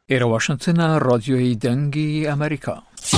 ئێرە واشنگتنە ڕادیۆی دەنگی ئەمریکا.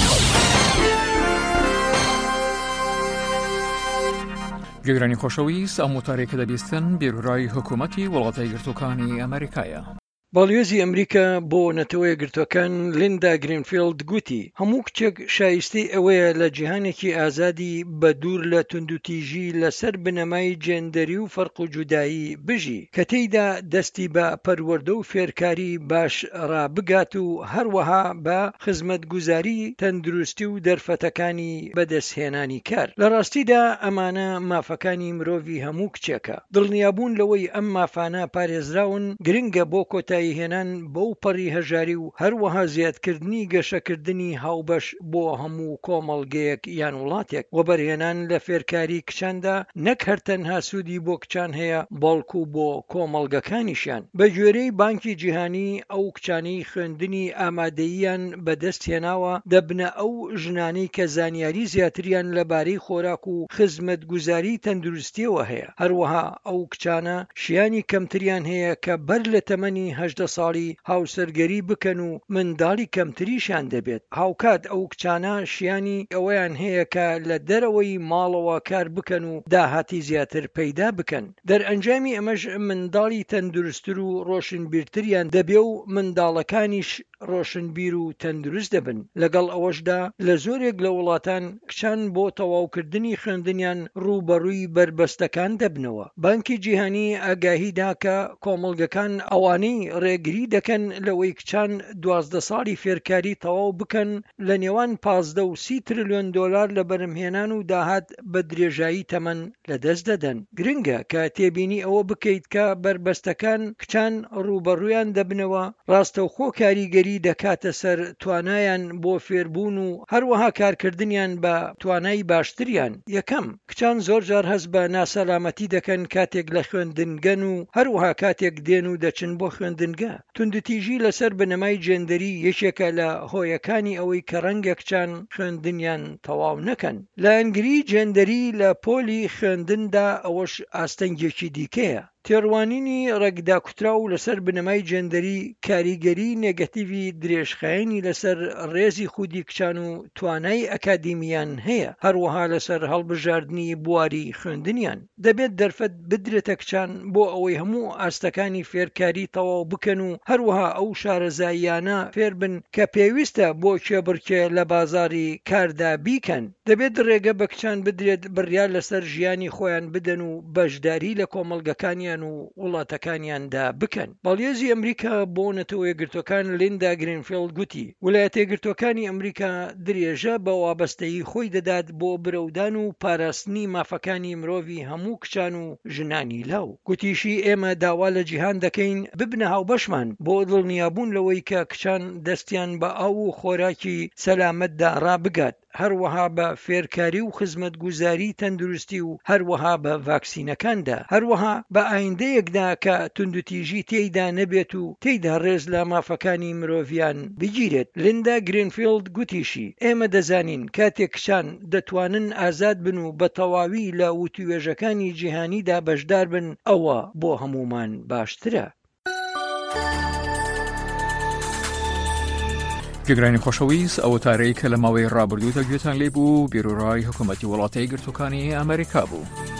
گوێگرانی خۆشەویست، ئەم وتارێکە دەبیستن بیرڕای حکوومەتی وڵاتە یەکگرتووەکانی ئەمریکایە. باڵیۆزی ئەمریکا بۆ نەتەوە یەکگرتووەکان لیندا گرینفیلد گوتی هەموو کچێک شایستەی ئەوەیە لە جیهانێکی ئازادی بە دوور لە توندوتیژی لەسەر بنەمای جێندەری و فەرق و جودایی بژی کە تێیدا دەستی بە پەروەردە و فێرکاری باش ڕابگات و هەروەها بە خزمەتگوزاری تەندروستی و دەرفەتەکانی بەدەستهێنانی کار. لە ڕاستیدا ئەمانە مافەکانی مرۆڤی هەموو کچێکە. دڵنیابوون لەوەی ئەم مافانە پارێزراون گرنگە بۆ هێنان بەو پەڕی هەژاری و هەروەها زیادکردنی گەشەکردنی هاوبەش بۆ هەموو کۆمەڵگەیەک یان وڵاتێک و بەرهێنان لە فێرکاری کچاندا نەک هەرتەنها سوودی بۆ کچان هەیە بەڵکو بۆ کۆمەڵگەکانیشیان. بە گوێرەی بانکی جیهانی ئەو کچانەی خوێندنی ئامادەییان بەدەست هێناوە دەبنە ئەو ژنانەی کە زانیاری زیاتریان لەبارەی خۆراک و خزمەتگوزاری تەندروستیەوە هەیە. هەروەها ئەو کچانە شیانی کەمتریان هەیە کە بەر لە تەمەنی 18 ساڵی هاوسەرگەری بکەن و منداڵی کەمتریشان دەبێت. هاوکات ئەو کچانە شیانی ئەوەیان هەیە کە لە دەرەوەی ماڵەوە کار بکەن و داهاتی زیاتر پەیدا بکەن. دەرئەنجامی ئەمەش منداڵی تەندروستتر و ڕۆشنبیرتریان دەبێ و منداڵەکانیش ڕۆشنبیر و تەندروست دەبن. لەگەڵ ئەوەشدا لە زۆرێک لە وڵاتان کچان بۆ تەواوکردنی خوێندنیان ڕوبەڕووی بربەستەکان دەبنەوە. بانکی جیهانی ئاگاهیدا کە کۆمەڵگەکان ئەوانەی ڕێگری دەکەن لەوەی کچان 12 ساڵی فێرکاری تەواو بکەن لە نێوان 15 و 30 تریلیۆن دۆلار لە بەرهەمهێنان و داهات بە درێژایی تەمەن لەدەست دەدەن. گرنگە کە تێبینی ئەوە بکەیت کە بربەستەکان کچان ڕوبەڕوویان دەبنەوە، ڕاستەوخۆ کاریگەری دەکاتە سەر توانایان بۆ فێربوون و هەروەها کارکردنیان بە توانای باشتریان. یەکەم، کچان زۆر جار هەست بە ناسەلامەتی دەکەن کاتێک لە خوێندنگەن و هەروەها کاتێک دێن و دەچن بۆ خوێندنگە. توندوتیژی لەسەر بنەمای جێندەری یەکێکە لە هۆیەکانی ئەوەی کە ڕەنگە کچان خوێندنیان تەواو نەکەن. لە ئەنگری جێندەری لە پۆلی خوێندندا ئەوەش ئاستەنگێکی دیکەیە. تێڕوانینی ڕێکداکوترا و لەسەر بنەمای جێندەری کاریگەری نێگەتیڤی درێژخایەنی لەسەر ڕێزی خودی کچان و توانای ئەکادیمیان هەیە، هەروەها لەسەر هەڵبژاردننی بواری خوێندنیان. دەبێت دەرفەت بدرێتە کچان بۆ ئەوەی هەموو ئاستەکانی فێرکاری تەواو بکەن و هەروەها ئەو شارەزاییانە فێر بن کە پێویستە بۆ کێبڕکێ لە بازاری کاردا بیکەن. دەبێت ڕێگە بە کچان بدرێت بڕیار لەسەر ژیانی خۆیان بدەن و بەشداری لە کۆمەڵگەکانی و وڵاتەکانیاندا بکەن. باڵیۆزی ئەمریکا بۆ نەتەوە یەکگرتووەکان لیندا گرینفیلد گوتی ویلایەتە یەکگرتووەکانی ئەمریکا درێژە بە وابەستەیی خۆی دەدات بۆ برەودان و پاراستنی مافەکانی مرۆڤی هەموو کچان و ژنانی لاو. گوتیشی ئێمە داوا لە جیهان دەکەین ببنە هاوبەشمان بۆ دڵنیابوون لەوەی کە کچان دەستیان بە ئاو و خۆراکی سەلامەتدا ڕابگات، هەروەها بە فێرکاری و خزمەتگوزاری تەندروستی و هەروەها بە ڤاکسینەکاندا، هەروەها بە ئایندەیەکدا کە توندوتیژی تێیدا نەبێت و تێیدا ڕێز لە مافەکانی مرۆڤیان بگیرێت. لیندا گرینفیلد گوتیشی ئێمە دەزانین کاتێک کچان دەتوانن ئازاد بن و بە تەواوی لە وتوێژەکانی جیهانیدا بەشدار بن ئەوە بۆ هەمومان باشترە. گوێگرانی خۆشەویست، ئەو وتارەی کە لە ماوەی ڕابردوودا گوێتان لێبوو بیرڕای حکوومەتی وڵاتە یەکگرتووەکانی ئەمریکا بوو.